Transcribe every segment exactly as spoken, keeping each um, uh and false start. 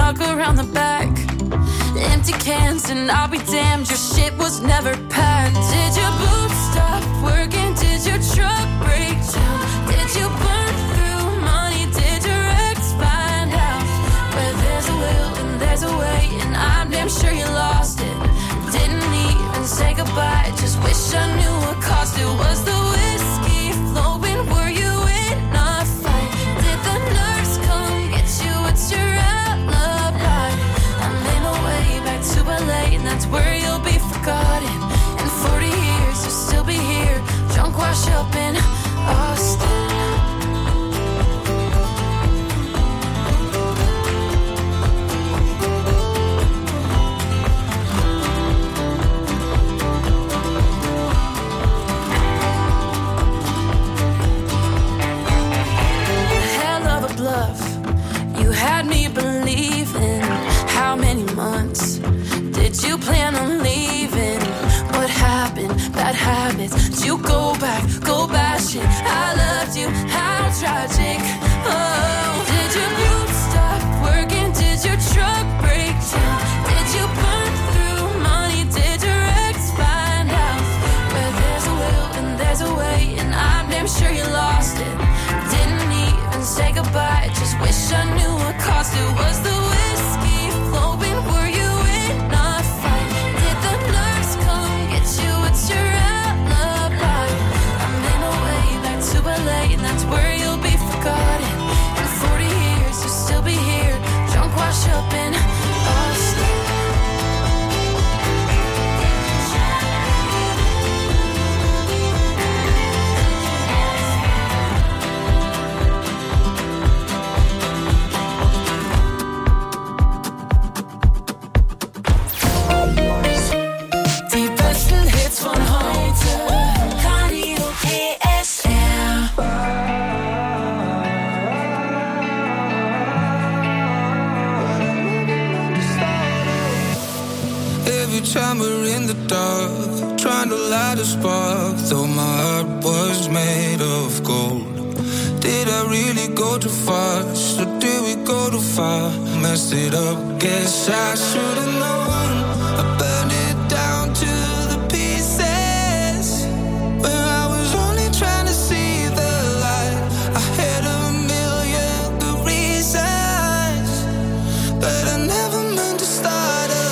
talk around the back. Empty cans and I'll be damned, your shit was never packed. Did your boots stop working? Did your truck break down? Did you burn through money? Did your ex find out? Where there's a will and there's a way, and I'm damn sure you lost it. Didn't even say goodbye, just wish I knew what cost it. Was the whiskey flowing? Were you in a fight? Did the nurse come get you? What's your alibi? I made my way back to L A, and that's where you'll be forgotten. In forty years you'll still be here, drunk, washed up in Austin. Bluff. You had me believing. How many months did you plan on leaving? What happened? Bad habits. Did you go back? Go bashing. I loved you. How tragic. Oh, did your boots stop working? Did your truck break down? Did you burn through money? Did your ex find out? Where there's a will and there's a way, and I'm damn sure you lost it. Didn't even say goodbye, just wish I knew what cost it. Was the whiskey flowing? Were you in a fight? Did the nurse come get you? What's your alibi? I made my way back to L A, and that's where you'll be forgotten. In forty years you'll still be here, drunk, washed up in Austin. Time we're in the dark, trying to light a spark, though my heart was made of gold. Did I really go too fast, or did we go too far? Messed it up, guess I should've known. I burned it down to the pieces, when I was only trying to see the light. I had a million good reasons, but I never meant to start a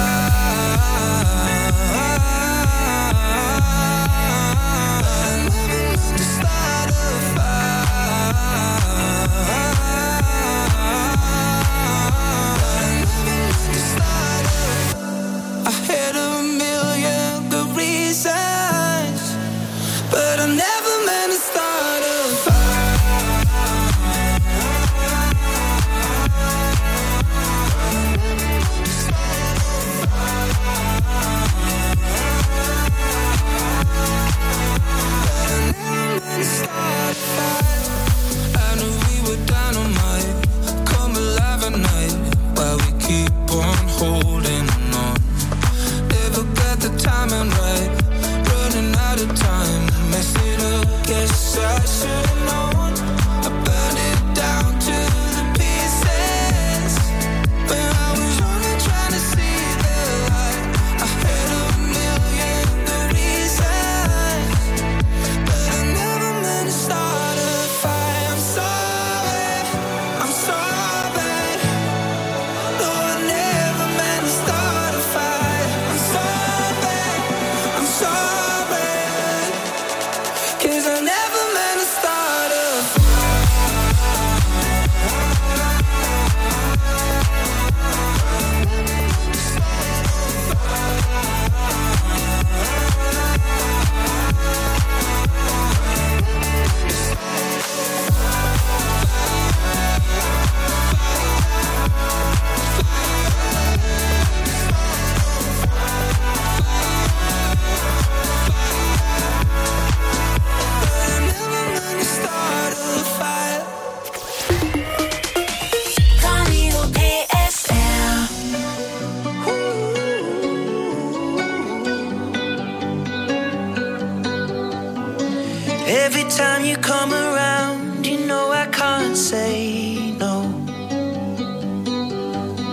Every time you come around, you know I can't say no.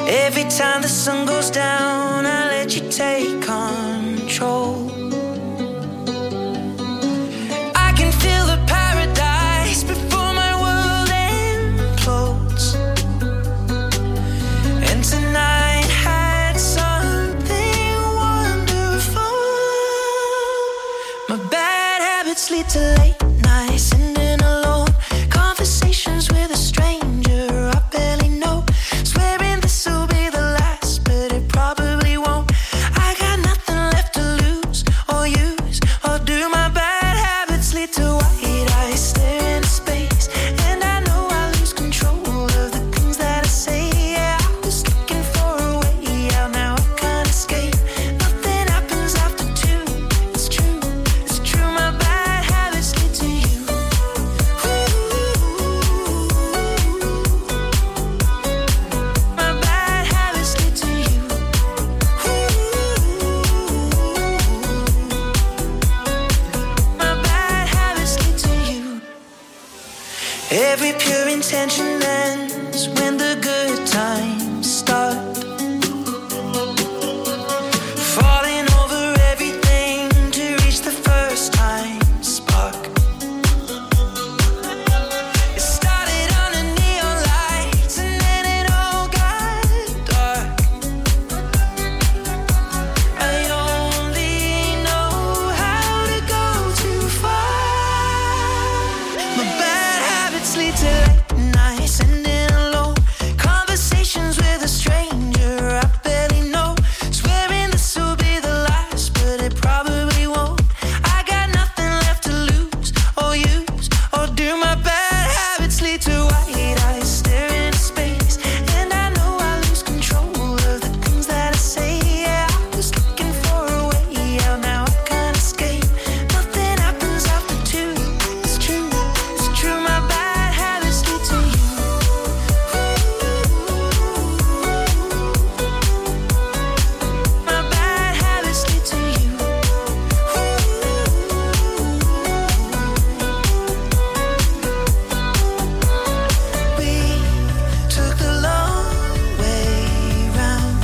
Every time the sun goes down, I let you take control. I can feel the paradise before my world implodes. And tonight had something wonderful. My bad habits lead to late nights, ending alone. Conversations with a stranger I barely know. Swearing this will be the last, but it probably won't. I got nothing left to lose or use or do. My bad habits lead to white eyes stare into space, and I know I lose control of the things that I say. Yeah, I was looking for a way out, now I can't escape. Nothing happens after two. It's true, it's true. My bad habits lead to you. My bad habits lead to you. My bad habits lead to you. Every pure intention ends when the good times start. Falling over everything to reach the first time spark. It started under neon lights and then it all got dark. I only know how to go too far. My bad habits lead to late nights, ending alone. Conversations with a stranger I barely know. Swearing this will be the last, but it probably won't. I got nothing left to lose or use or do. My bad habits lead to white eyes staring into space, and I know I lose control of the things that I say. Yeah, I was looking for a way out, now I can't escape. Nothing happens after two. It's true, it's true. My bad habits lead to you. My bad habits lead to you. We took the long way round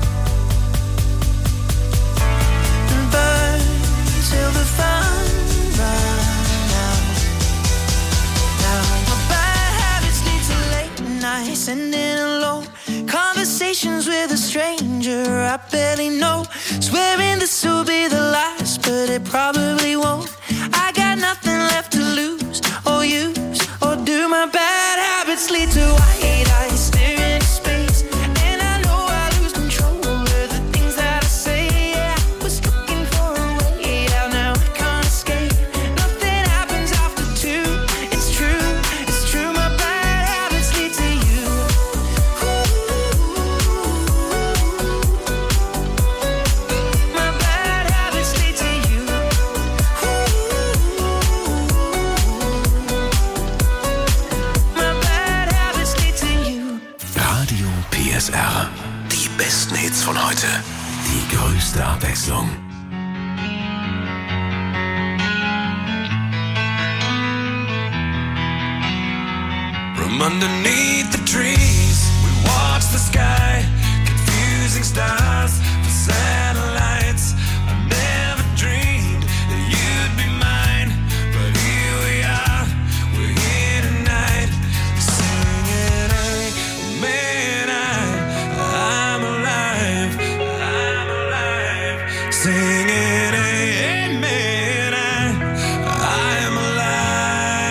and burned till the fun ran out. Now my bad habits lead to late nights, ending alone. Conversations with a stranger I barely know. Swearing this will be the last, but it probably won't. I got nothing left to lose or use or do. My bad habits lead to white eyes staring into space, and I know I lose control of the things that I say. Yeah, I was looking for a way out, now I can't escape. Nothing happens after two. It's true, it's true. My bad habits lead to you. My bad habits lead to you. My bad habits lead to you. Radio P S R. Die besten Hits von heute. Die größte Abwechslung. From underneath the trees, we watch the sky, confusing stars for satellites. I never dreamed that you'd be mine, but here we are, we're here tonight, singing, oh man, I, I'm alive, I'm alive, singing, hey man, I, I'm alive.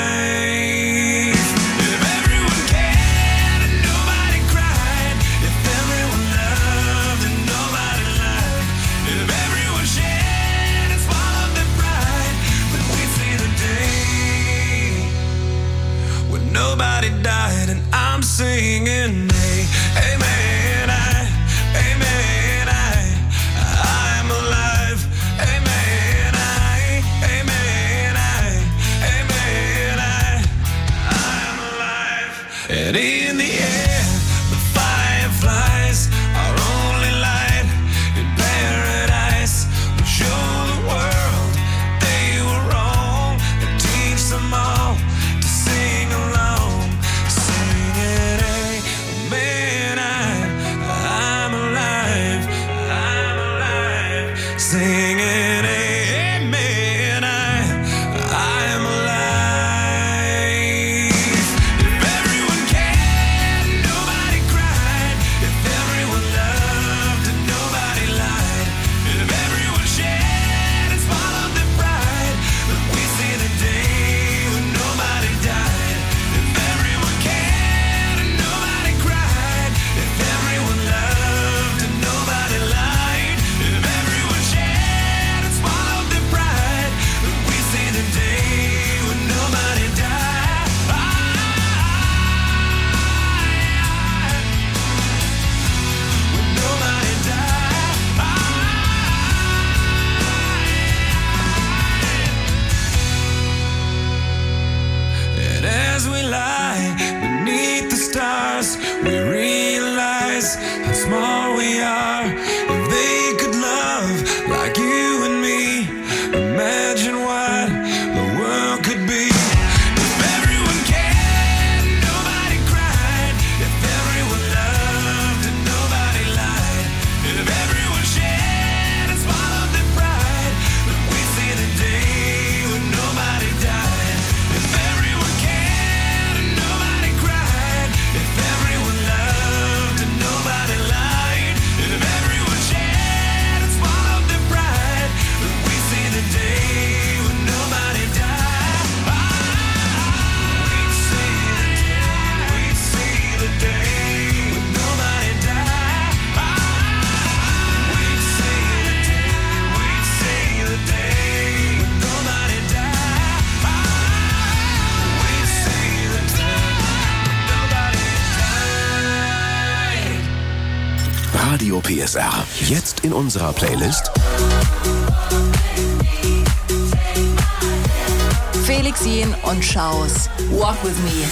If everyone cared and nobody cried, if small we are. If they could love like you and me, imagine what the world could be. If everyone cared, nobody cried. If everyone loved and nobody lied. If everyone shared and swallowed their pride, then we'd see the day when nobody died. If everyone cared and nobody cried. If everyone loved and nobody lied. If everyone shared and swallowed their pride, then we'd see the day when nobody died. We'd see the day, we'd see the day when nobody died. We'd see the day, we'd see the day when nobody died. We'd see the day when nobody died. Radio P S R. Jetzt in unserer Playlist Felix Jähn und Schaus. Walk with me.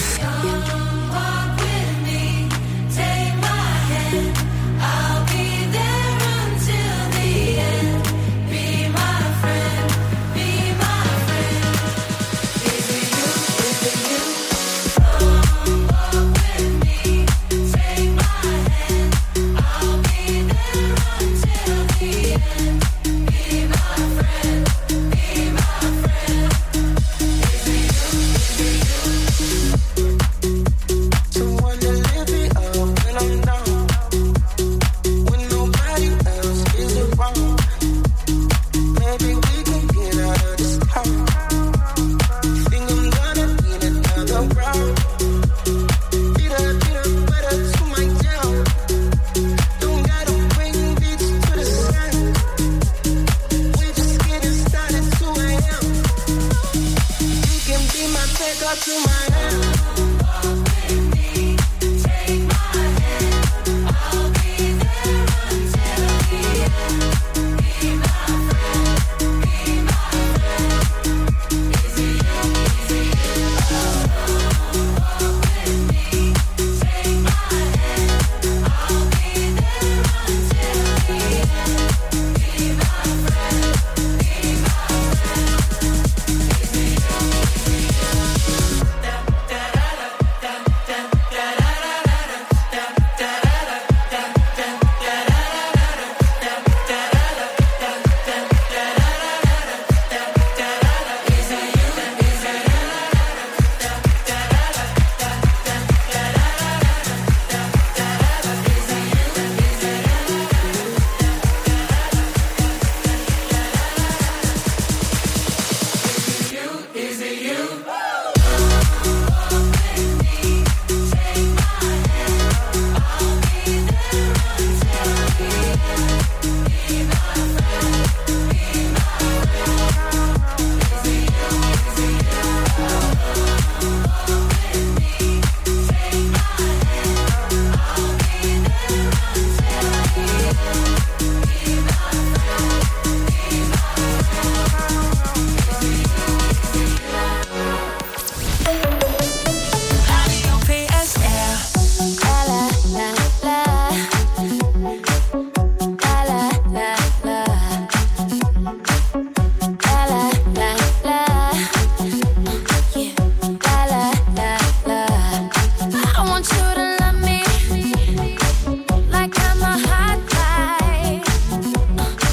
Like I'm a hot guy.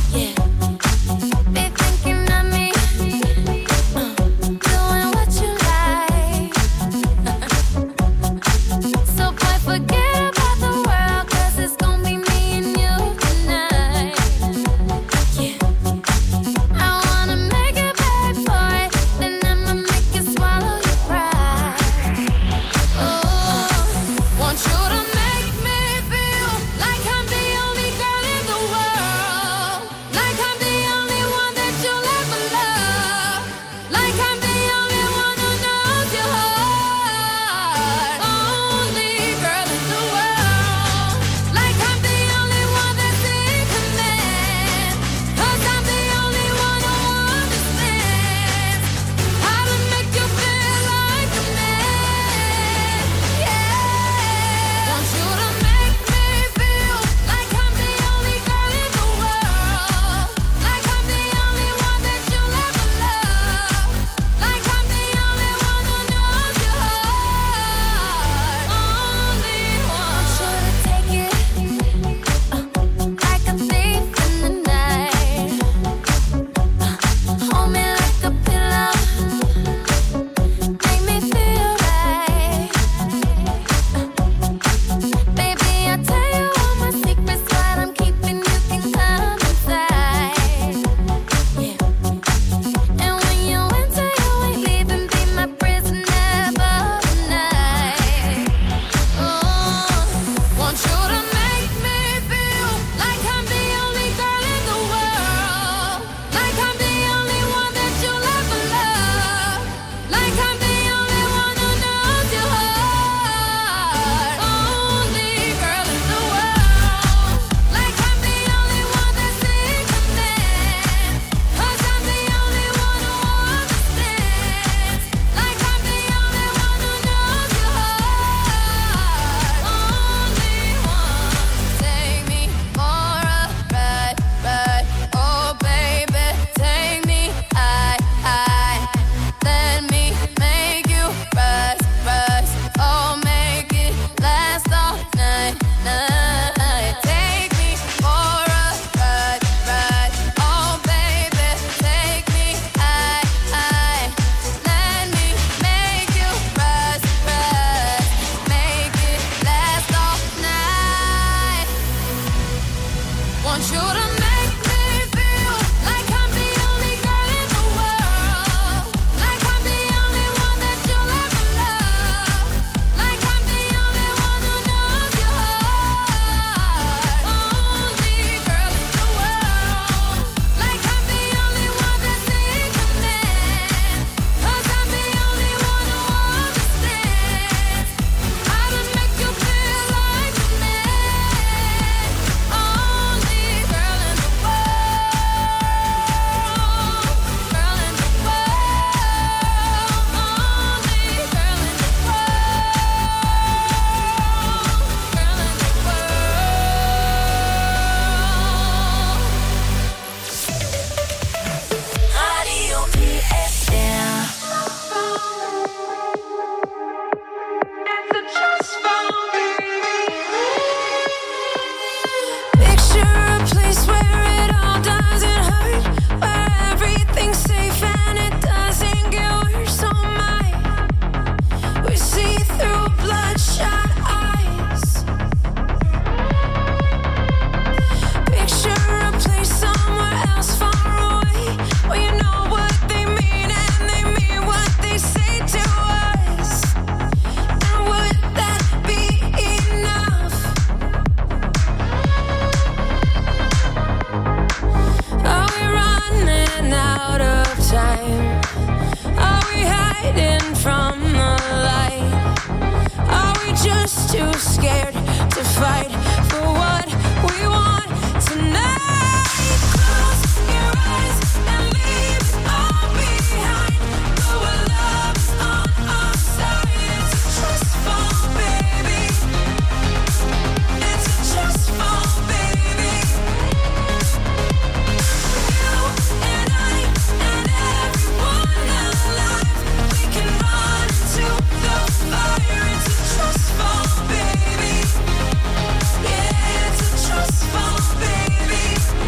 want you to make me feel like I'm the only girl in the world, like I'm the only one that you'll ever love, like I'm the only one who knows your heart. Only girl in the world, like I'm the only one that's in command, 'cause I'm the only one who understands how to make you feel like a man. Only girl in the world, girl in the world, only girl in the world, girl in the world. Radio P S R. Picture a place where it all doesn't hurt, where everything's safe and it doesn't get worse. Oh my, we see through bloodshot eyes. Picture a place somewhere else far away, where you know what they mean and they mean what they say to us. And would that be enough? Are we running out of time? Are we hiding from the light? Are we just too scared to fight for what we want tonight? Close your eyes and leave it all behind. Go where love's on our side. It's a trust fall, baby. It's a trust fall, baby. You and I and everyone alive, we can run into the fire. It's a trust fall, baby. Yeah, it's a trust fall, baby.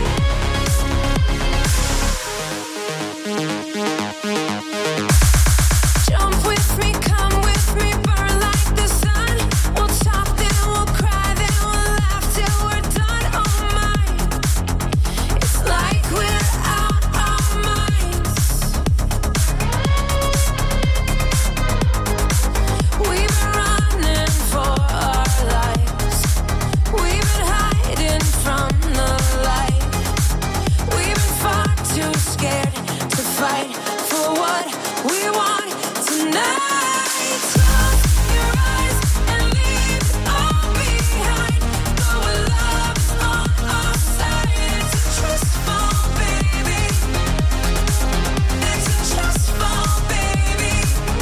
Jump with me, come with me, burn like the sun. We'll talk, then we'll cry, then we'll laugh till we're done. Oh my, it's like we're out our minds. We've been running for our lives. We've been hiding from the light. We've been far too scared to fight for what we want tonight. Close your eyes and leave it all behind. Go where love's on our side. It's a trust fall, baby. It's a trust fall, baby.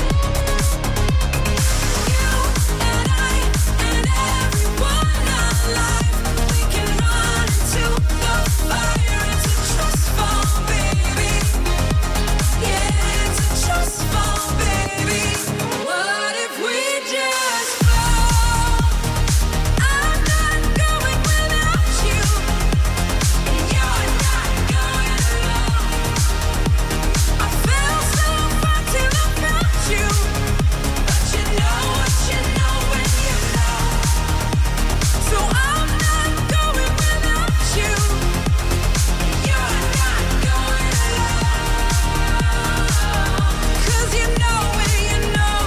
You and I and everyone alive, we can run into the fire. It's a trust fall, baby. Yeah, it's a trust fall, baby. What if we just fall? I'm not going without you, and you're not going alone. I fell so far till I found you, but you know what you know when you know. So I'm not going without you, and you're not going alone. 'Cause you know when you know.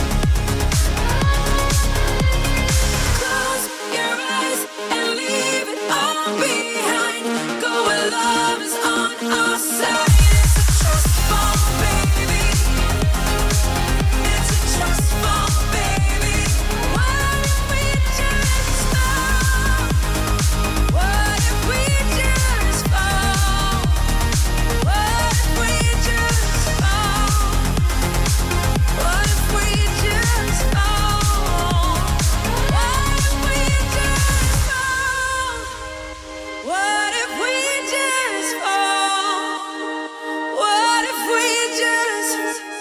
Close your eyes and leave it all behind. Go where love is on our side. It's a trust fall, baby. It's a trust fall, baby. What if we just fall? What if we just fall? What if we just fall? What if we just fall? What if we just fall? What if we just fall? What if we just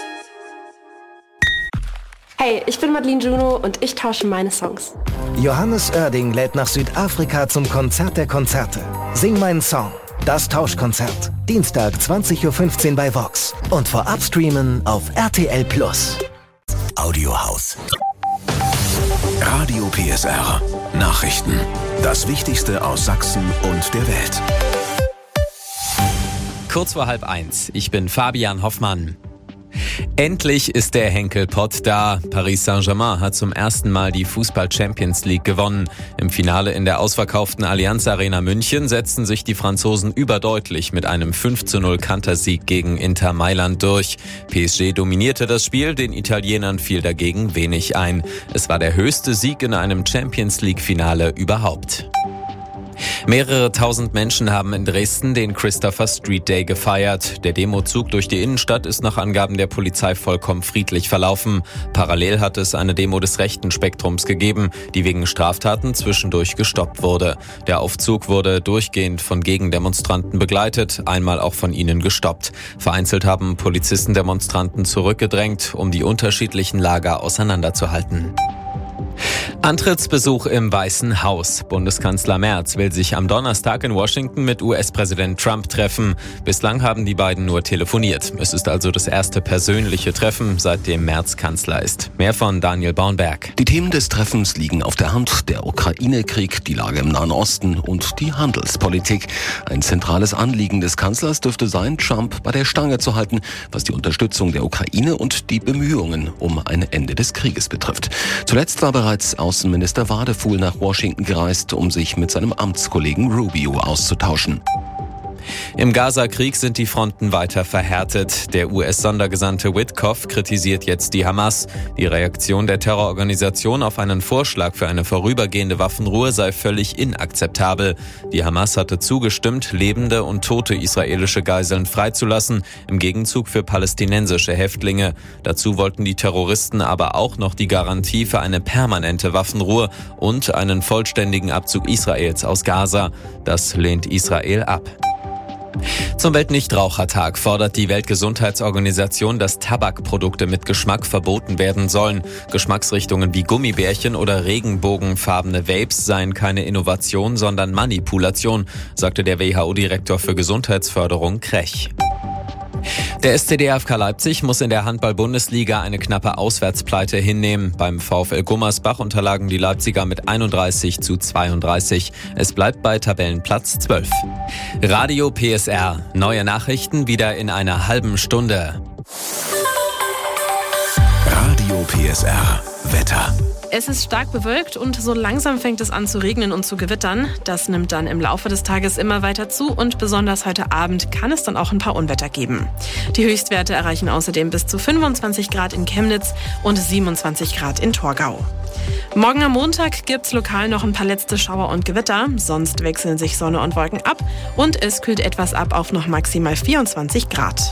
Hey, ich bin Madeline Juno und ich tausche meine Songs. Johannes Oerding lädt nach Südafrika zum Konzert der Konzerte. Sing meinen Song. Das Tauschkonzert. Dienstag zwanzig Uhr fünfzehn bei Vox. Und vorab streamen auf R T L Plus. Audiohaus. Radio P S R. Nachrichten. Das Wichtigste aus Sachsen und der Welt. Kurz vor halb eins. Ich bin Fabian Hoffmann. Endlich ist der Henkelpott da. Paris Saint-Germain hat zum ersten Mal die Fußball-Champions League gewonnen. Im Finale in der ausverkauften Allianz Arena München setzten sich die Franzosen überdeutlich mit einem fünf zu null Kantersieg gegen Inter Mailand durch. P S G dominierte das Spiel, den Italienern fiel dagegen wenig ein. Es war der höchste Sieg in einem Champions League-Finale überhaupt. Mehrere tausend Menschen haben in Dresden den Christopher Street Day gefeiert. Der Demozug durch die Innenstadt ist nach Angaben der Polizei vollkommen friedlich verlaufen. Parallel hat es eine Demo des rechten Spektrums gegeben, die wegen Straftaten zwischendurch gestoppt wurde. Der Aufzug wurde durchgehend von Gegendemonstranten begleitet, einmal auch von ihnen gestoppt. Vereinzelt haben Polizisten Demonstranten zurückgedrängt, um die unterschiedlichen Lager auseinanderzuhalten. Antrittsbesuch im Weißen Haus. Bundeskanzler Merz will sich am Donnerstag in Washington mit U S-Präsident Trump treffen. Bislang haben die beiden nur telefoniert. Es ist also das erste persönliche Treffen, seitdem Merz Kanzler ist. Mehr von Daniel Baunberg. Die Themen des Treffens liegen auf der Hand. Der Ukraine-Krieg, die Lage im Nahen Osten und die Handelspolitik. Ein zentrales Anliegen des Kanzlers dürfte sein, Trump bei der Stange zu halten, was die Unterstützung der Ukraine und die Bemühungen um ein Ende des Krieges betrifft. Zuletzt war bereits Außenminister Wadefuhl nach Washington gereist, um sich mit seinem Amtskollegen Rubio auszutauschen. Im Gaza-Krieg sind die Fronten weiter verhärtet. Der U S-Sondergesandte Witkoff kritisiert jetzt die Hamas. Die Reaktion der Terrororganisation auf einen Vorschlag für eine vorübergehende Waffenruhe sei völlig inakzeptabel. Die Hamas hatte zugestimmt, lebende und tote israelische Geiseln freizulassen, im Gegenzug für palästinensische Häftlinge. Dazu wollten die Terroristen aber auch noch die Garantie für eine permanente Waffenruhe und einen vollständigen Abzug Israels aus Gaza. Das lehnt Israel ab. Zum Weltnichtrauchertag fordert die Weltgesundheitsorganisation, dass Tabakprodukte mit Geschmack verboten werden sollen. Geschmacksrichtungen wie Gummibärchen oder regenbogenfarbene Vapes seien keine Innovation, sondern Manipulation, sagte der W H O-Direktor für Gesundheitsförderung Krech. Der S C D F K Leipzig muss in der Handball-Bundesliga eine knappe Auswärtspleite hinnehmen. Beim VfL Gummersbach unterlagen die Leipziger mit einunddreißig zu zweiunddreißig. Es bleibt bei Tabellenplatz zwölf. Radio P S R. Neue Nachrichten wieder in einer halben Stunde. Radio P S R. Wetter. Es ist stark bewölkt und so langsam fängt es an zu regnen und zu gewittern. Das nimmt dann im Laufe des Tages immer weiter zu und besonders heute Abend kann es dann auch ein paar Unwetter geben. Die Höchstwerte erreichen außerdem bis zu fünfundzwanzig Grad in Chemnitz und siebenundzwanzig Grad in Torgau. Morgen am Montag gibt's lokal noch ein paar letzte Schauer und Gewitter. Sonst wechseln sich Sonne und Wolken ab und es kühlt etwas ab auf noch maximal vierundzwanzig Grad.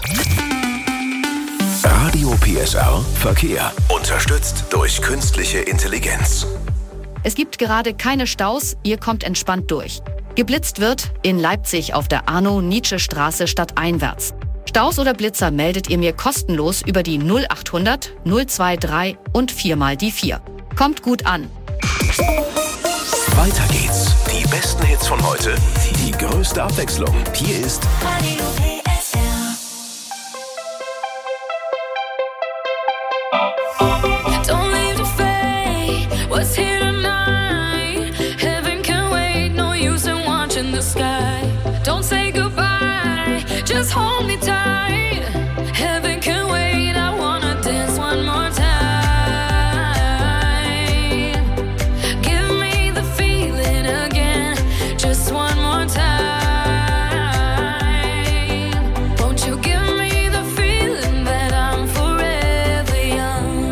Radio P S R Verkehr. Unterstützt durch künstliche Intelligenz. Es gibt gerade keine Staus, ihr kommt entspannt durch. Geblitzt wird in Leipzig auf der Arno-Nietzsche-Straße stadteinwärts. Staus oder Blitzer meldet ihr mir kostenlos über die null achthundert null drei und vier mal die vier. Kommt gut an. Weiter geht's. Die besten Hits von heute, die größte Abwechslung. Hier ist Radio P S R. Don't leave the fate, what's here tonight? Heaven can wait, no use in watching the sky. Don't say goodbye, just hold me tight. Heaven can wait, I wanna dance one more time. Give me the feeling again, just one more time. Won't you give me the feeling that I'm forever young?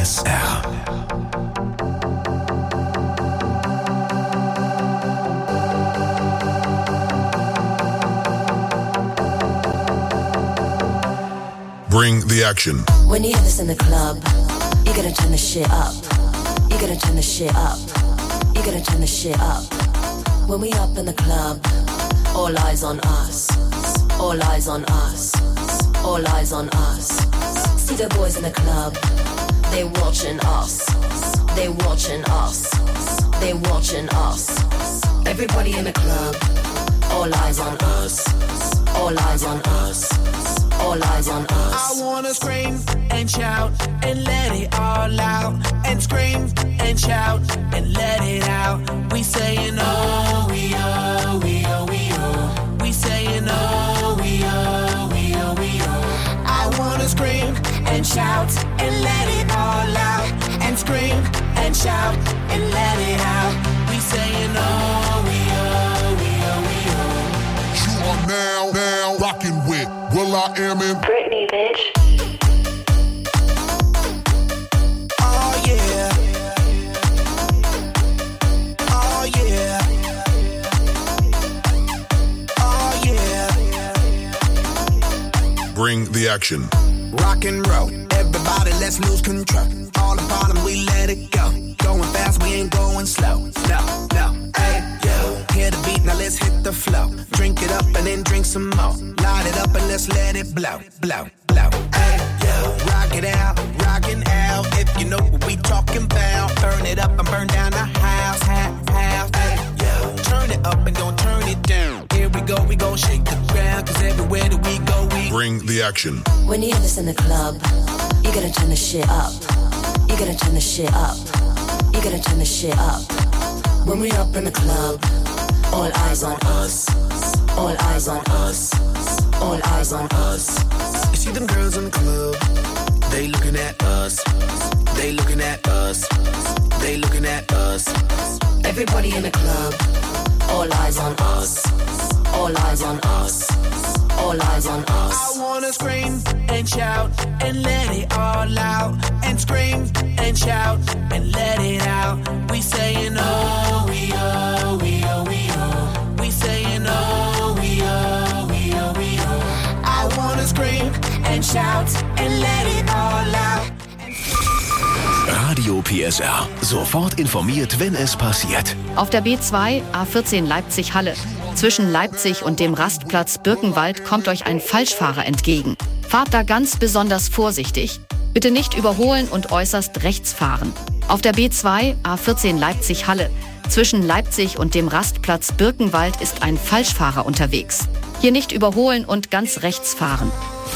S R. Bring the action. When you have this in the club, you gotta turn the shit up. You gotta turn the shit up. You gotta turn the shit up. When we up in the club, all eyes on us. All eyes on us. All eyes on us. See the boys in the club, they watching us. They watching us. They watching us. Everybody in the club, all eyes on us. All eyes on us. All eyes on us. I wanna scream and shout and let it all out. And scream and shout and let it out. We saying oh, we oh, we oh, we oh. We saying oh, we oh, we oh, we oh. I wanna scream and shout and let it all out. And scream and shout and let it out. We saying oh, we oh, we oh, we oh. You are now, now rocking with Will I Am in Britney, bitch. Oh yeah. Oh yeah. Oh yeah. Bring the action. Rock and roll, everybody let's lose control. All the bottom we let it go. Going fast, we ain't going slow. No, no, hey, yo. Hear the beat, now let's hit the flow. Drink it up and then drink some more. Light it up and let's let it blow, blow, blow. Hey, yo. Rock it out, rockin' out. If you know what we talking about. Burn it up and burn down the house, house, house. Hey, yo. Turn it up and don't turn it down. Here we go, we gon' shake the ground. Cause everywhere that we go, we Bring the action. When you have this in the club, you gotta turn the shit up. You gotta turn the shit up. You gotta turn the shit up. When we up in the club, all eyes on us. All eyes on us. All eyes on us. You see them girls in the club, they looking at us. They looking at us. They looking at us. Everybody in the club, all eyes on us. All eyes on us. All eyes on us. I wanna scream and shout and let it all out. And scream and shout and let it out. We saying oh, we oh, we oh, we oh. We saying oh, we oh, we oh, we oh. I wanna scream and shout and let it all out. Radio P S R. Sofort informiert, wenn es passiert. Auf der B zwei A vierzehn Leipzig-Halle. Zwischen Leipzig und dem Rastplatz Birkenwald kommt euch ein Falschfahrer entgegen. Fahrt da ganz besonders vorsichtig. Bitte nicht überholen und äußerst rechts fahren. Auf der B zwei A vierzehn Leipzig-Halle. Zwischen Leipzig und dem Rastplatz Birkenwald ist ein Falschfahrer unterwegs. Hier nicht überholen und ganz rechts fahren.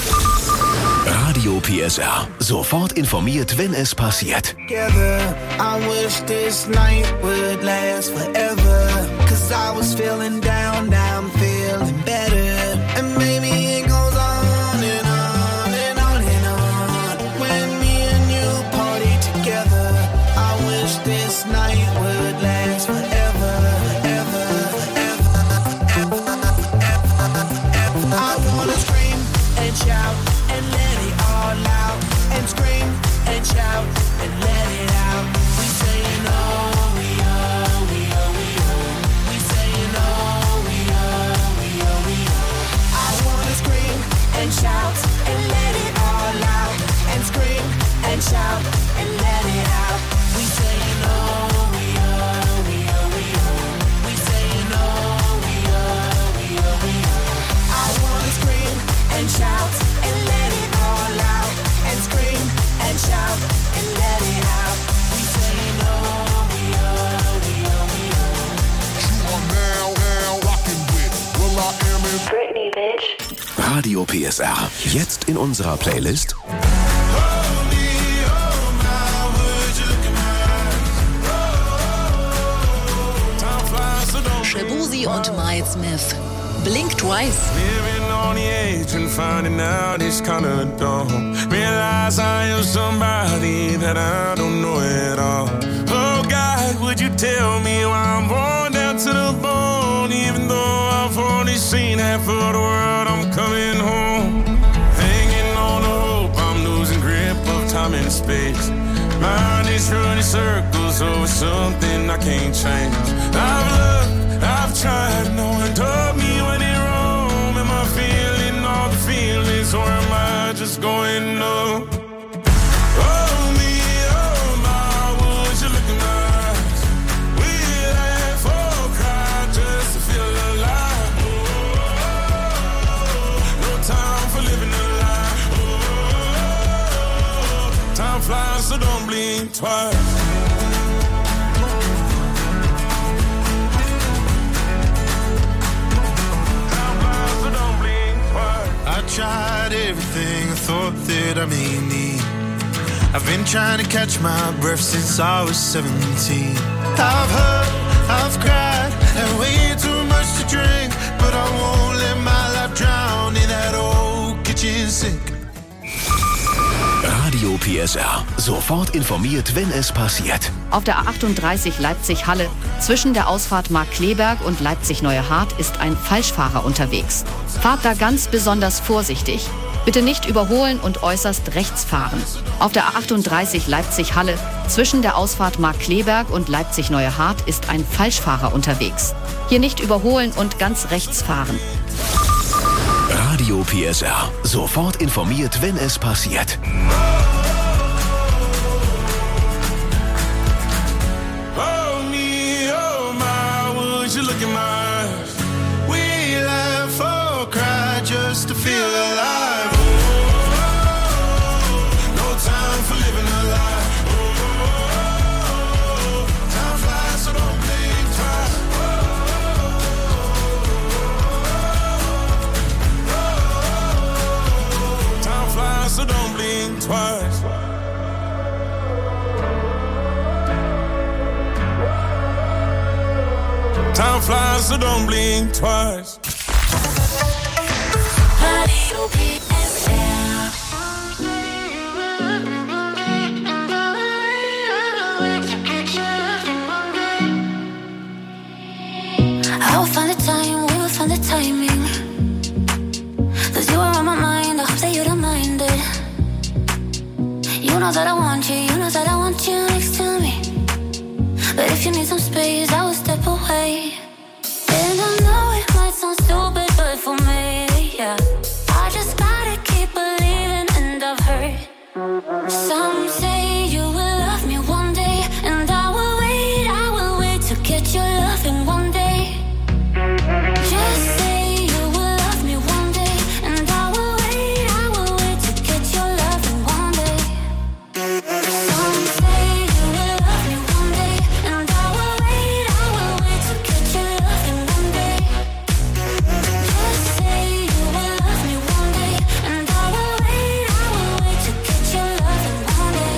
Radio P S R. Sofort informiert, wenn es passiert. Together, I wish this night would last forever. Cause I was feeling down, now I'm feeling better. And maybe it goes on and on and on and on. When me and you party together, I wish this night would last forever, ever, ever, ever, ever, ever. I wanna scream and shout and let it all out. And scream and shout and let it out. We saying oh, we oh, we oh, we oh. We saying oh, we oh, we oh, we oh. I wanna scream and shout and let it all out. And scream and shout and let it out. We saying oh, we oh, we oh, we oh. We saying oh, we oh, we oh, we oh. I wanna scream and shout and let it all out. And scream and shout and let it out. We saying oh, we oh, we oh, we oh. You are now, now rocking with Will I Am in Britney, bitch. Radio P S R. Jetzt in unserer Playlist. Shabuzi und Miles Smith. Blink Twice. Living on the edge and finding out it's kinda dumb. Realize I am somebody that I don't know at all. Oh God, would you tell me why I'm born down to the bone? Even though I've only seen half of the world, I'm coming home. Hanging on the hope, I'm losing grip of time and space. always running circles over something I can't change. I've looked, I've tried, no one told me when it wrong. Am I feeling all the feelings, or am I just going up? Oh me, oh my, would you look in my eyes? We laugh or cry just to feel alive. Oh, no time for living a lie. Oh, time flies, so don't blink twice. I tried everything I thought that I may need. I've been trying to catch my breath since I was seventeen. I've hurt, I've cried, and way too much to drink, but I won't let my life drown in that old kitchen sink. Radio P S R. Sofort informiert, wenn es passiert. Auf der A achtunddreißig Leipzig-Halle zwischen der Ausfahrt Markkleeberg und Leipzig-Neue Hart ist ein Falschfahrer unterwegs. Fahrt da ganz besonders vorsichtig. Bitte nicht überholen und äußerst rechts fahren. Auf der A achtunddreißig Leipzig-Halle zwischen der Ausfahrt Markkleeberg und Leipzig-Neue Hart ist ein Falschfahrer unterwegs. Hier nicht überholen und ganz rechts fahren. Radio P S R. Sofort informiert, wenn es passiert. Oh me, oh my, would you look in my eyes? We laugh or cry just to feel alive. Oh, no time for living a lie. Oh, time flies, so don't blink twice. Oh, time flies, so don't blink twice. Time flies, so don't blink twice. Radio P S R. I will find the time, we will find the timing. Cause you are on my mind, I hope that you don't mind it. You know that I want you, you know that I want you next to me. But if you need some space, I will step away. And I know it might sound stupid, but for me, yeah, I just gotta keep believing, and I've heard some say you will love me one day, and I will wait, I will wait to get your loving one day. Just say you will love me one day, and I will wait, I will wait to get your loving one day. Some say you will love me one day, and I will wait, I will wait to get your loving one day. Just say you will love me one day, and I will wait, I will wait to get your loving one day.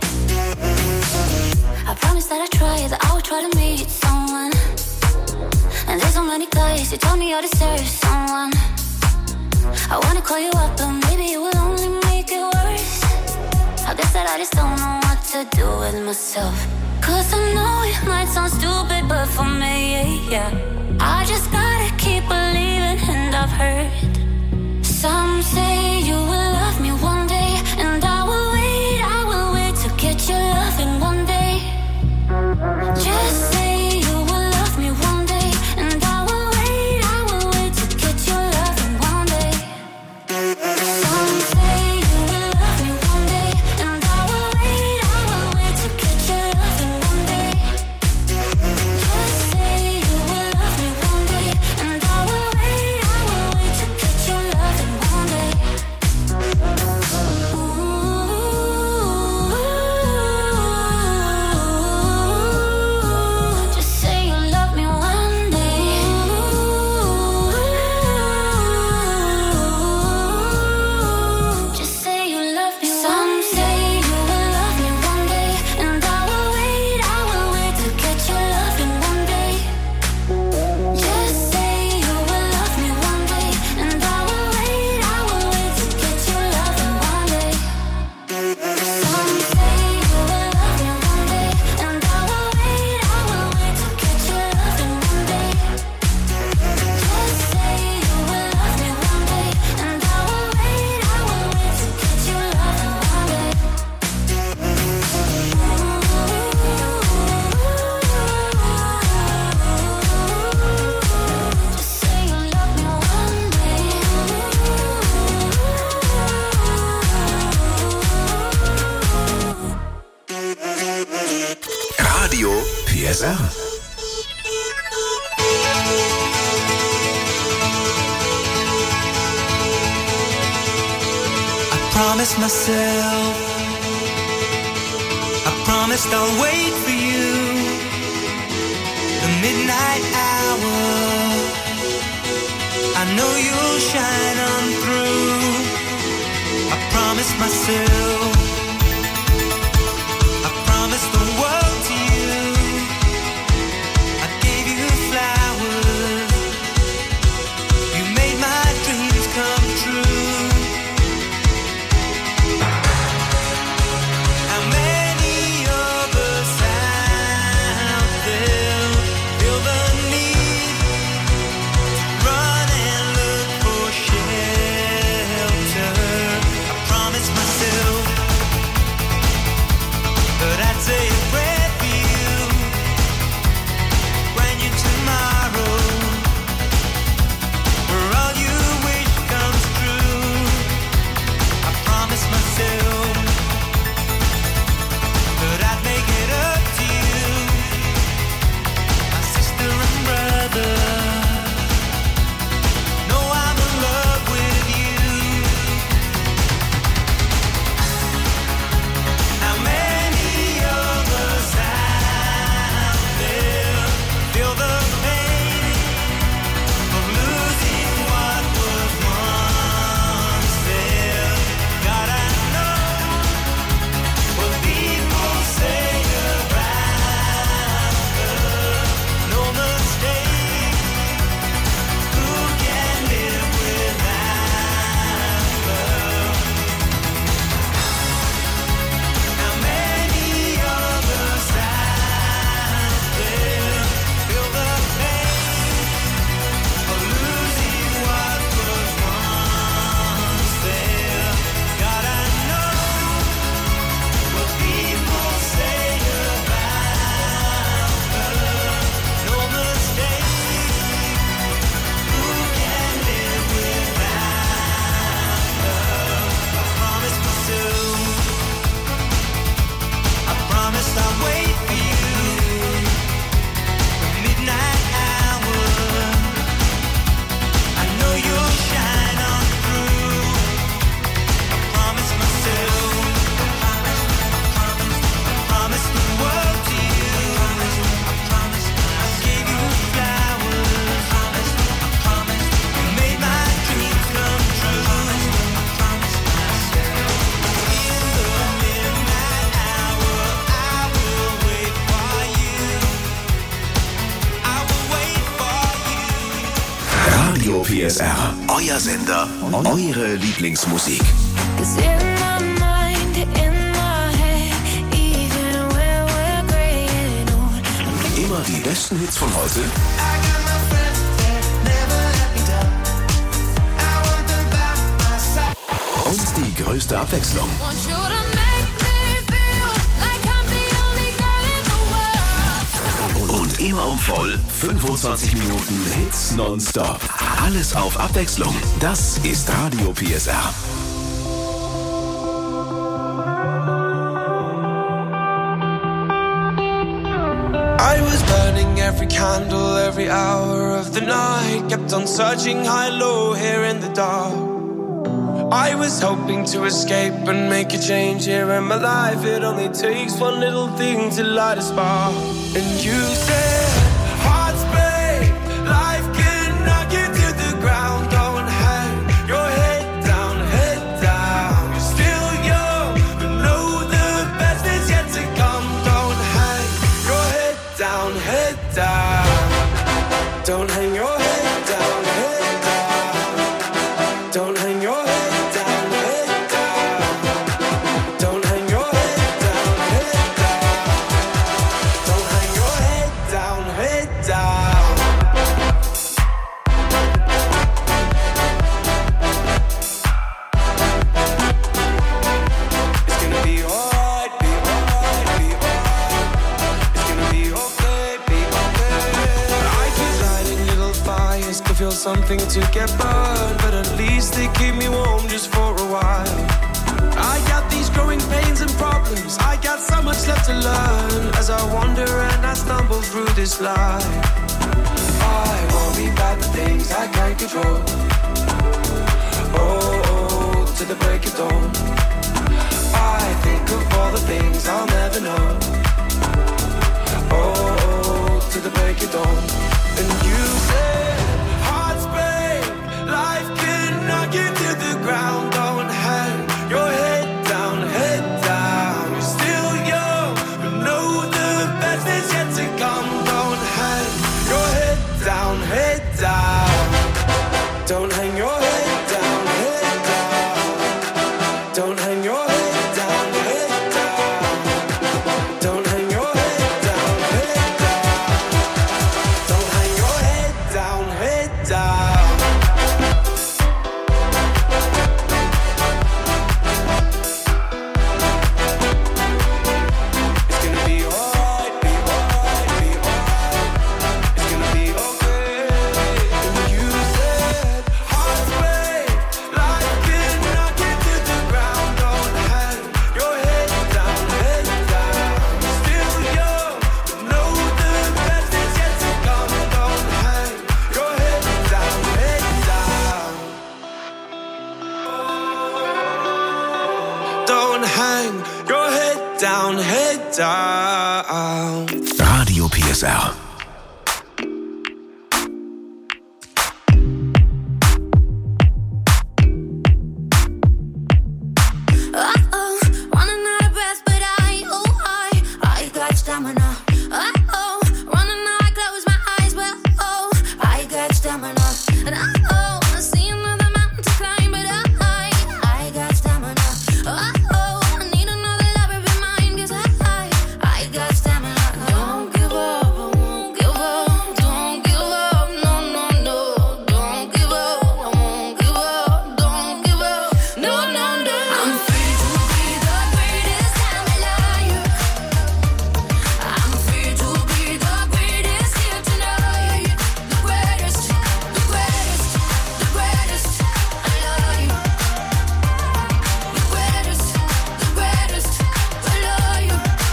I promise that I try, that I will try to meet someone. And there's so many guys, you told me I deserve someone. I wanna call you up, but maybe it will only make it worse. I guess that I just don't know what to do with myself. Cause I know it might sound stupid, but for me, yeah, I just gotta keep believing, and I've heard some say you will love me one day, and I will wait, I will wait to get your loving one day. Just say you will love me one day, and I will wait, I will wait to get your loving one day. Some say you will love me one day, and I will wait, I will wait to get your loving one day. Just say you will love me one day, promised myself, I promised I'll wait for you. The midnight hour, I know you'll shine on through. I promised myself, I promised the world to you. I gave you flowers, you made my dreams come true. How many of us out there feel the need to run and look for shelter? I promised myself that I'd say a prayer for you when you tomorrow, where all you wish comes true. I promised myself that I'd make it up to you, my sister and brother. Know I'm in love with you. How many of us out there feel the pain of losing what was once there? God, I know what people say around her. No mistake, who can live without love? How many of us out there feel the pain of losing what was once there? God, I know what people say around her. No mistake, who can live without love? I promised myself, I promised I'd wait for you. The midnight hour, I know you'll shine on through. I promised myself, I promised the world to you. I gave you flowers, you made my dreams come true. In the midnight hour, I will wait for you. I will wait for you. Radio P S R, euer Sender, eure Lieblingsmusik. 'Cause in my mind, in my head, even when we're graying old, Immer die besten Hits von heute I got my friends that never let me down. I want them by my side. und die größte Abwechslung. want you to make me feel like I'm the only girl in the world. Und immer um voll fünfundzwanzig Minuten Hits nonstop. Alles auf Abwechslung. Das ist Radio P S R. I was burning every candle, every hour of the night. Kept on searching high, low, here in the dark. I was hoping to escape and make a change here in my life. It only takes one little thing to light a spark. And you said, hearts break, life can knock you to the ground. Don't hang your head down, head down. You're still young, but know the best is yet to come. Don't hang your head down, head down. Don't hang your head down, head down. Don't hang your head down, head down. Don't hang your head down, head down. Don't hang your head down, head down. It's gonna be alright, be alright, be alright. It's gonna be okay, be okay. I keep lighting little fires to feel something to get burned, but at least they keep me warm just for a while. I got these growing pains and problems. I got so much left to learn as I wander and I stumble through this life. I worry about the things I can't control. Oh, oh, to the break of dawn. Don't hang your head down, head down. Don't hang your head down, head down. Don't hang your head down, head down. Don't hang your head down, head down. It's gonna be alright, be alright, be alright. It's gonna be okay. You said hearts break like it, knock it to the ground. Don't hang your head down, head down. Still young, but know the best is yet to come. Don't hang your head down, head down. Don't hang your head down, head down. Radio P S R. Uh-oh, running out of breath, but I, oh, I, I got stamina. Uh-oh, running out, I close my eyes, but oh, I got stamina. And uh-oh, I see another mountain to climb, but I, I got stamina. Uh-oh, I need another lover be mine, 'cause I, I got stamina. Don't give up, I won't give up. Don't give up, no, no, no. Don't give up, I won't give up. Don't give up, no, no, no. I'm free to be the greatest I'm alive. I'm free to be the greatest here tonight. The greatest, the greatest, the greatest alive. The greatest, the greatest alive.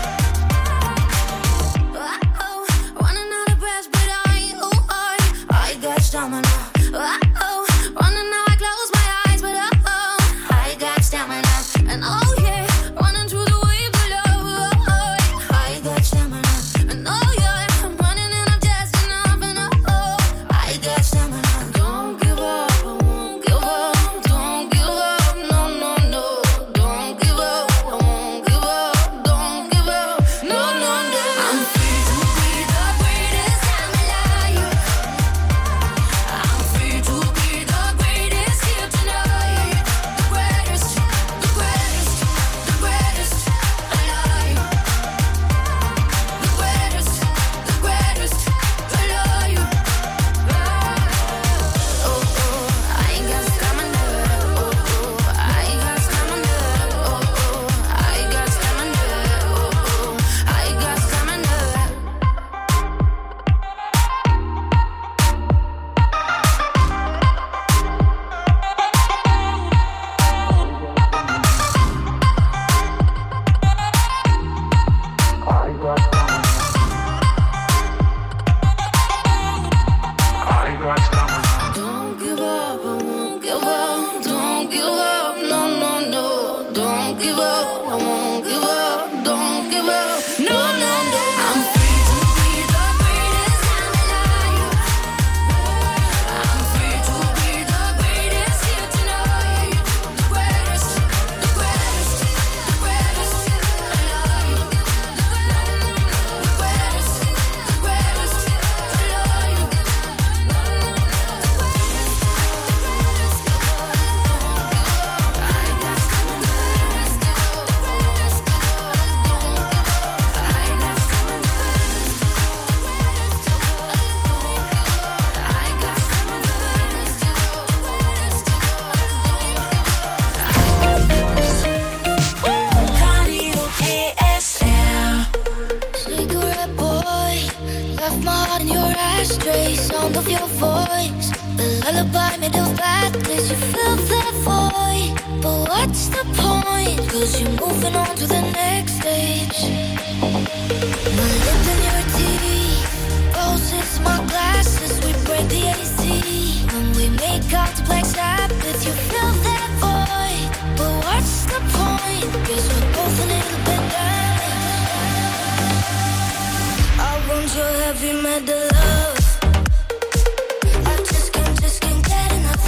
Uh-oh, running out of breath, but I, oh, I, I got stamina. Uh-oh, running out, I close my eyes, but oh, I got stamina. And oh yeah, running through the waves below, oh, I got stamina. And oh yeah, I'm running and I'm just enough, and oh, I got stamina. Don't give up, I won't give up. Don't give up, no, no, no. Don't give up, I won't give up. Don't give up, no, no, no. I'm free to be the greatest I'm alive. I'm free to be the greatest here tonight. The greatest, the greatest, the greatest alive. The greatest, the greatest alive. Oh, oh, I got stamina. Oh, oh, I got stamina. Oh, oh, I got stamina. Oh, oh, I got stamina. Don't give up, I won't give up. Don't give up, no, no, no. Don't give up, I won't give up. Don't give up, no, no, no. I'm free to be the greatest I'm alive. I'm free to be the greatest here tonight. The greatest, the greatest, the greatest alive. The greatest, the greatest alive. Cigarette boy, left my heart in your ashtray. Sound of your voice, the lullaby made of blackness. You fill that void, but what's the point? 'Cause you're moving on to the next stage. My lips in your teeth, roses, my glasses. We break the A C when we make out to Black Sabbath. You fill that void, but what's the point? 'Cause we're both a little bit damaged. I want your heavy metal love. I just can't, just can't get enough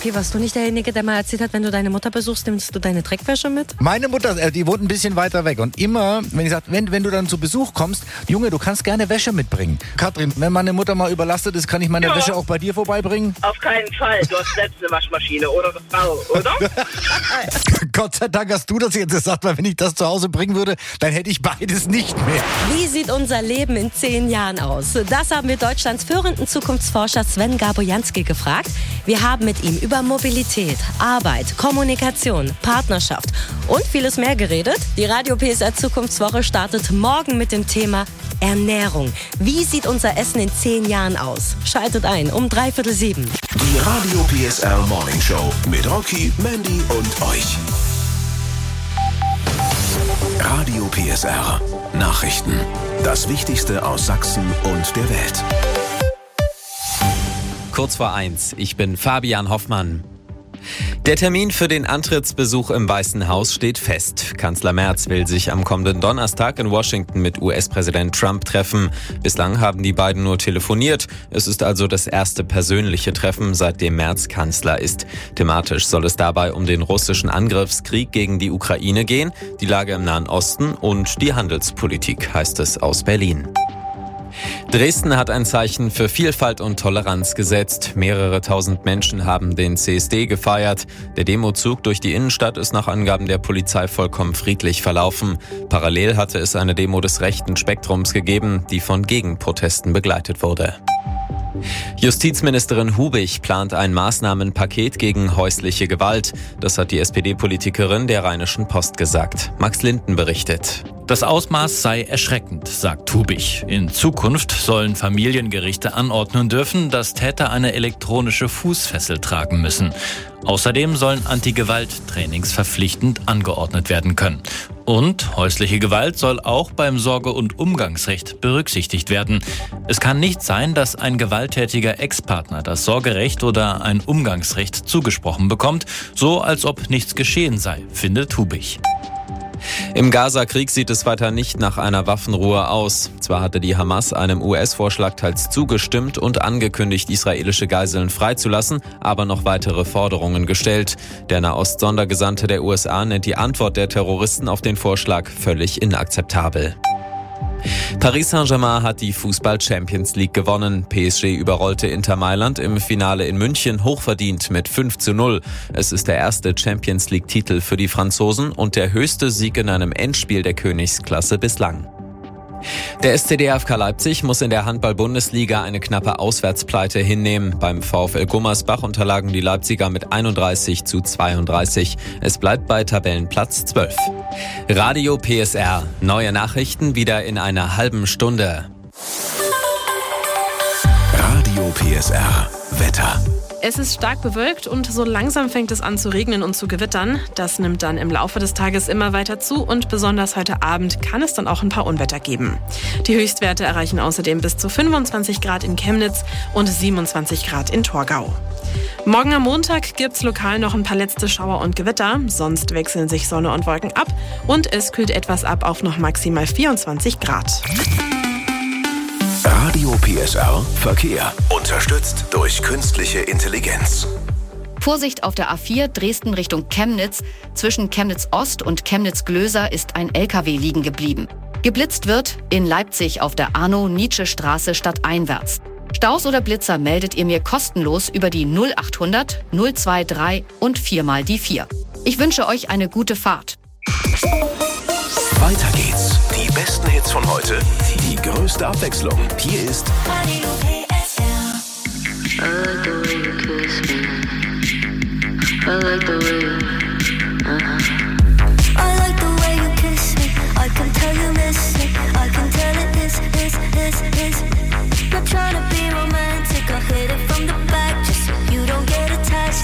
Rocky, warst du nicht derjenige, der mal erzählt hat, wenn du deine Mutter besuchst, nimmst du deine Dreckwäsche mit? Meine Mutter, äh, die wohnt ein bisschen weiter weg. Und immer, wenn ich sage, wenn, wenn du dann zu Besuch kommst, Junge, du kannst gerne Wäsche mitbringen. Katrin, wenn meine Mutter mal überlastet ist, kann ich meine Ja. Wäsche auch bei dir vorbeibringen? Auf keinen Fall. Du hast selbst eine Waschmaschine oder eine Frau, oder? Gott sei Dank hast du das jetzt gesagt, weil wenn ich das zu Hause bringen würde, dann hätte ich beides nicht mehr. Wie sieht unser Leben in zehn Jahren aus? Das haben wir Deutschlands führenden Zukunftsforscher Sven Gabojanski gefragt. Wir haben mit ihm über Mobilität, Arbeit, Kommunikation, Partnerschaft und vieles mehr geredet. Die Radio P S R Zukunftswoche startet morgen mit dem Thema Ernährung. Wie sieht unser Essen in zehn Jahren aus? Schaltet ein um dreiviertel sieben. Die Radio P S R Morning Show mit Rocky, Mandy und euch. Radio P S R Nachrichten. Das Wichtigste aus Sachsen und der Welt. Kurz vor eins, ich bin Fabian Hoffmann. Der Termin für den Antrittsbesuch im Weißen Haus steht fest. Kanzler Merz will sich am kommenden Donnerstag in Washington mit U S-Präsident Trump treffen. Bislang haben die beiden nur telefoniert. Es ist also das erste persönliche Treffen, seitdem Merz Kanzler ist. Thematisch soll es dabei um den russischen Angriffskrieg gegen die Ukraine gehen, die Lage im Nahen Osten und die Handelspolitik, heißt es aus Berlin. Dresden hat ein Zeichen für Vielfalt und Toleranz gesetzt. Mehrere tausend Menschen haben den C S D gefeiert. Der Demozug durch die Innenstadt ist nach Angaben der Polizei vollkommen friedlich verlaufen. Parallel hatte es eine Demo des rechten Spektrums gegeben, die von Gegenprotesten begleitet wurde. Justizministerin Hubig plant ein Maßnahmenpaket gegen häusliche Gewalt. Das hat die S P D-Politikerin der Rheinischen Post gesagt. Max Linden berichtet. Das Ausmaß sei erschreckend, sagt Hubig. In Zukunft sollen Familiengerichte anordnen dürfen, dass Täter eine elektronische Fußfessel tragen müssen. Außerdem sollen Anti-Gewalt-Trainings verpflichtend angeordnet werden können. Und häusliche Gewalt soll auch beim Sorge- und Umgangsrecht berücksichtigt werden. Es kann nicht sein, dass ein gewalttätiger Ex-Partner das Sorgerecht oder ein Umgangsrecht zugesprochen bekommt, so als ob nichts geschehen sei, findet Hubig. Im Gaza-Krieg sieht es weiter nicht nach einer Waffenruhe aus. Zwar hatte die Hamas einem U S-Vorschlag teils zugestimmt und angekündigt, israelische Geiseln freizulassen, aber noch weitere Forderungen gestellt. Der Nahost-Sondergesandte der U S A nennt die Antwort der Terroristen auf den Vorschlag völlig inakzeptabel. Paris Saint-Germain hat die Fußball-Champions League gewonnen. P S G überrollte Inter Mailand im Finale in München hochverdient mit fünf zu null. Es ist der erste Champions League-Titel für die Franzosen und der höchste Sieg in einem Endspiel der Königsklasse bislang. Der S C D F K Leipzig muss in der Handball-Bundesliga eine knappe Auswärtspleite hinnehmen. Beim VfL Gummersbach unterlagen die Leipziger mit einunddreißig zu zweiunddreißig. Es bleibt bei Tabellenplatz zwölf. Radio P S R. Neue Nachrichten wieder in einer halben Stunde. Radio P S R. Wetter. Es ist stark bewölkt und so langsam fängt es an zu regnen und zu gewittern. Das nimmt dann im Laufe des Tages immer weiter zu und besonders heute Abend kann es dann auch ein paar Unwetter geben. Die Höchstwerte erreichen außerdem bis zu fünfundzwanzig Grad in Chemnitz und siebenundzwanzig Grad in Torgau. Morgen am Montag gibt's lokal noch ein paar letzte Schauer und Gewitter, sonst wechseln sich Sonne und Wolken ab und es kühlt etwas ab auf noch maximal vierundzwanzig Grad. Radio P S R Verkehr. Unterstützt durch künstliche Intelligenz. Vorsicht auf der A vier Dresden Richtung Chemnitz. Zwischen Chemnitz Ost und Chemnitz Glöser ist ein L K W liegen geblieben. Geblitzt wird in Leipzig auf der Arno-Nietzsche-Straße stadteinwärts. Staus oder Blitzer meldet ihr mir kostenlos über die null achthundert null drei und vier mal die vier. Ich wünsche euch eine gute Fahrt. Weiter geht's. Die besten Hits von heute, die größte Abwechslung. Hier ist Radio P S R. I like the way you kiss me. I like the way you, uh-huh. I like the way you kiss me. I can tell you miss it. I can tell it is, is, is, is. Not trying to be romantic. I hit it from the back just so you don't get attached.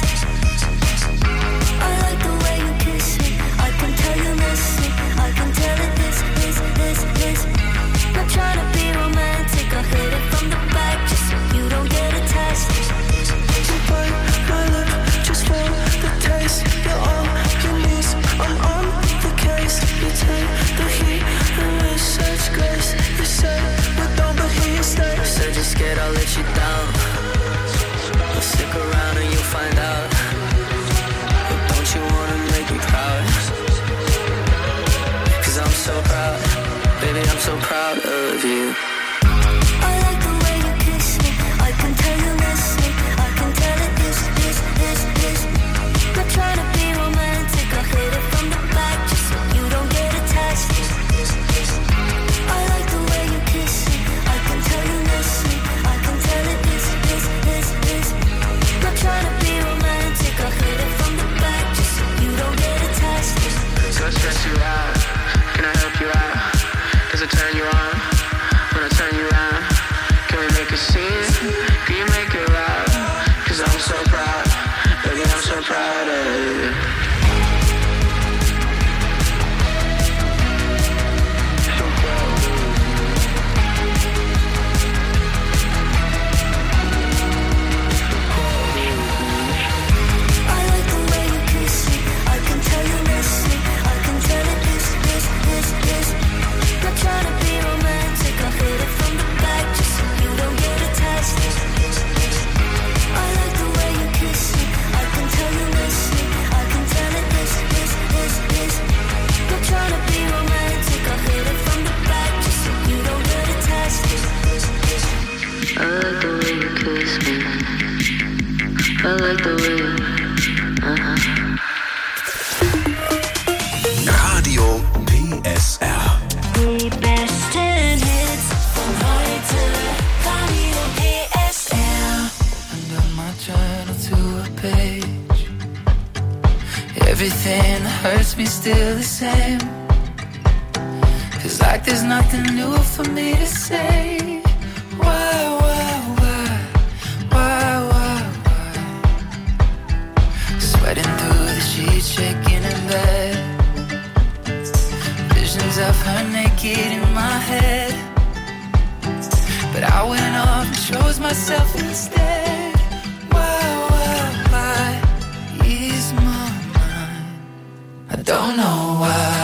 I like the way you kiss me. I can tell you miss it. I can tell it is, is, is, is. Not trying to be romantic. I hit it from the back just so you don't get attached. You bite my lip just for the taste. You're on your knees. I'm on the case. You take the heat and with such grace. You say we don't, but he's so proud of you. I like the way you kiss me. I can tell you miss me. I can tell it is, is, is, is. Not trying to be romantic. I hit it from the back just so you don't get attached. I like the way you kiss me. I can tell you miss me. I can tell it is, is, is, is. Not trying to be romantic. I hit it from the back just so you don't get attached. So I stress you out. Can I help you out? Does it turn you on? When I turn you around, can we make a scene? Can you make it loud? Cause I'm so proud, baby, I'm so proud of you. I like the way you kiss me. I can tell you miss me. I can tell it is, is, is, is. Not trying to be romantic. I hit it from the back just so you don't get attached. I like the way you kiss me. I can tell you miss me. I can tell it is, is, is, is. Not trying to be romantic. I hit it from the back just so you don't get attached. I like the way you kiss me. I like the way you, uh-huh. Radio P S R. Die besten Hits von heute. Radio P S R. Under my journal to a page. Everything that hurts me still the same. Feels like there's nothing new for me to say. Why, why, why, why, why, why? Sweating through the sheets, shaking in bed. Visions of her naked in my head. But I went off and chose myself instead. Why, why, why is my mind? I don't know why.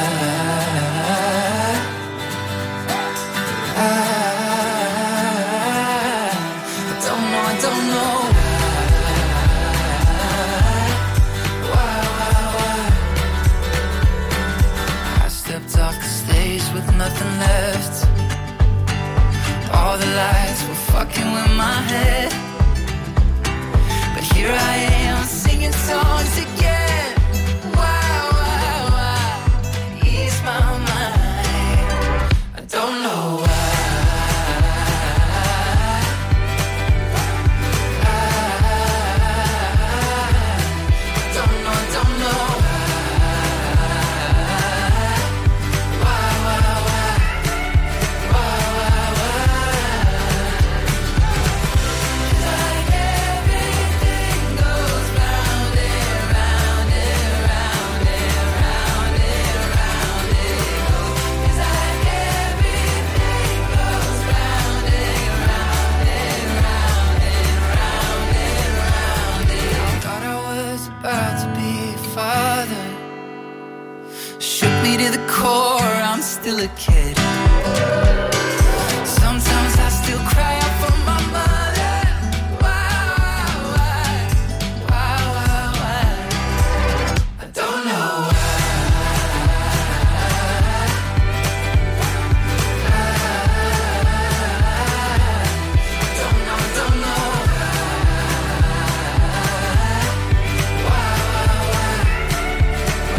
Nothing left. All the lights were fucking with my head. But here I am singing songs again. Why, why, why ease my mind? I don't know why. I don't know, I don't know. I'm still a kid. Sometimes I still cry out for my mother. Why, why, why, why, why? I don't know why. I don't know, I don't know why, why, why,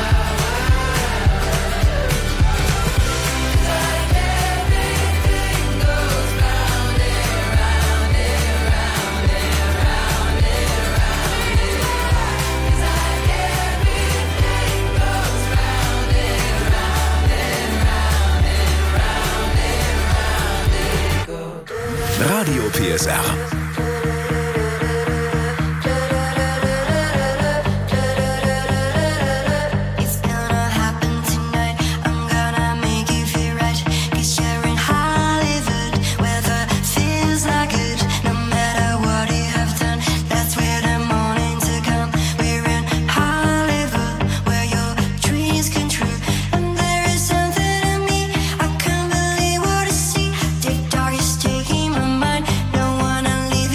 Radio P S R. Darkest taking my mind, no one to leave.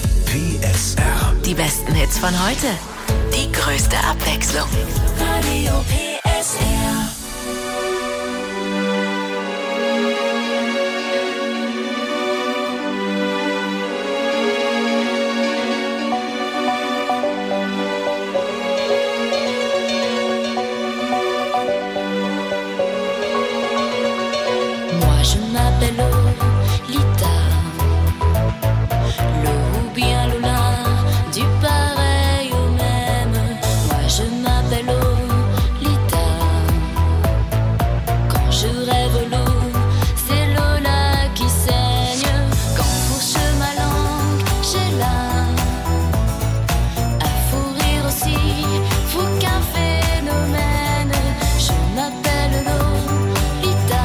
P S R. Die besten Hits von heute. Die größte Abwechslung. Radio P S R. Moi je m'appelle Lolita, Lo ou bien Lola, du pareil au même. Moi je m'appelle Lolita, quand je rêve l'eau, c'est Lola qui saigne. Quand fourche ma langue, j'ai là à fourrir aussi, fou qu'un phénomène. Je m'appelle Lolita.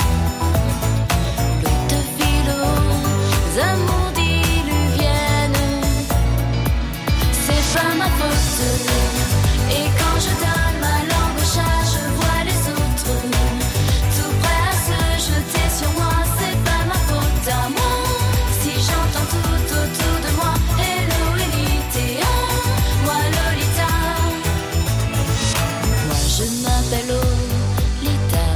Amours diluviennes, c'est pas ma faute. Et quand je donne ma langue au chat, je vois les autres tout prêts à se jeter sur moi. C'est pas ma faute à moi si j'entends tout autour de moi. Hello Elita, moi Lolita. Moi je m'appelle Lolita,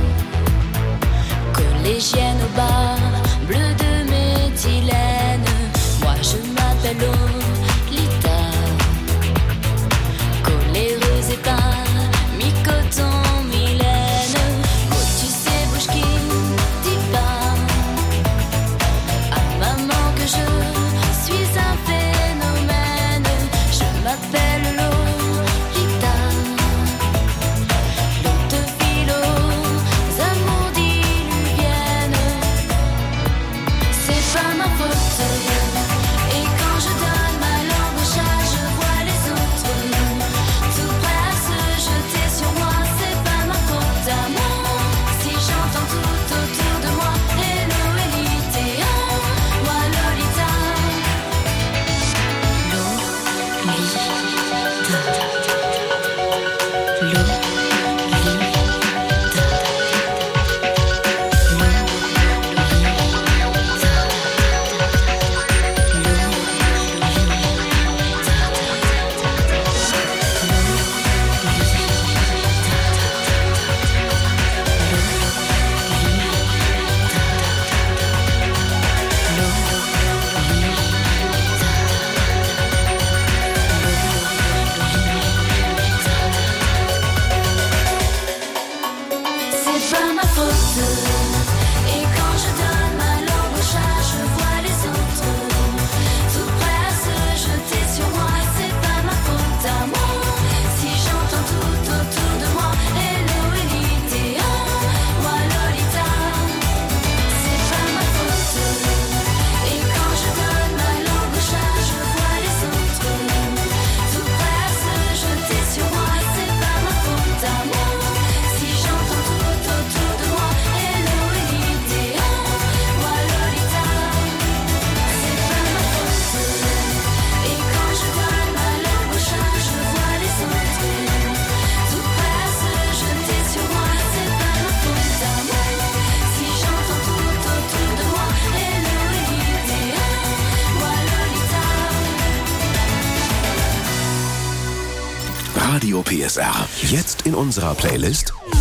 collégienne au bar, bleu de méthylène. Moi je m'appelle Lolita, coléreuse et pas mi-coton, Mylène. Oh tu sais bouge qui dit pas à maman que je suis un phénomène. Je m'appelle Lolita, l'eau de philo, amours diluviennes. C'est pas ma faute. Et quand je donne ma langue au chat, je vois les autres tout prêts à se jeter sur moi. C'est pas ma faute à moi si j'entends tout autour de moi. Hello Elita, moi Lolita. C'est pas ma faute. Et quand je donne ma langue au chat, je vois les autres tout prêts à se jeter sur moi. C'est pas ma faute à moi si j'entends tout autour de moi. Hello Elita, moi Lolita. C'est pas ma faute. Et quand je donne ma langue au chat, je vois les autres tout prêts à se jeter sur moi. C'est pas ma faute à moi si j'entends tout autour de moi. Hello Elita, moi Lolita. C'est pas ma faute. Et quand je donne ma langue au chat, je vois les autres tout prêts à se jeter sur moi. C'est pas ma faute à moi si j'entends tout autour de moi. Hello Elita, moi Lolita. Radio P S R. Jetzt in unserer Playlist